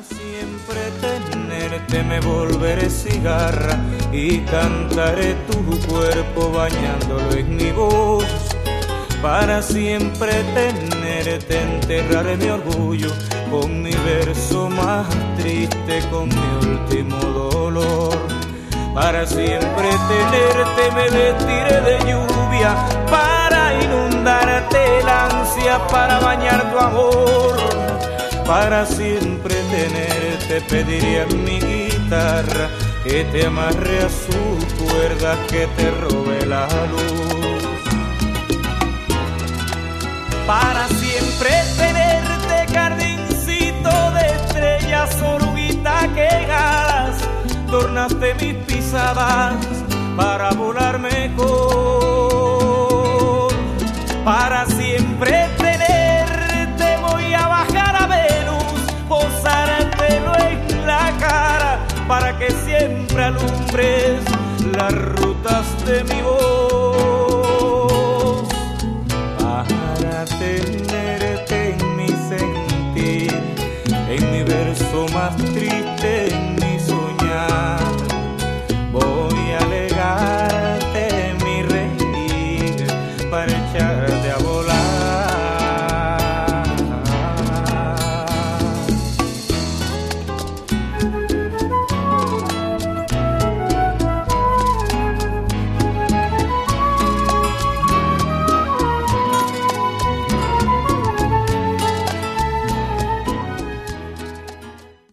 siempre tenerte me volveré cigarra y cantaré tu cuerpo bañándolo en mi voz. Para siempre tenerte enterraré mi orgullo con mi verso más triste, con mi último dolor. Para siempre tenerte me vestiré de lluvia para inundarte el ansia, para bañar tu amor. Para siempre tenerte pediría en mi guitarra que te amarre a su cuerda, que te robe la luz. Para siempre tenerte jardincito de estrellas, oruguita que en alas tornaste mis pisadas para volar mejor. Para siempre tenerte voy a bajar a Venus, posártelo en la cara para que siempre alumbres las rutas de mi voz. Para tenerte en mi sentir, en mi verso más triste,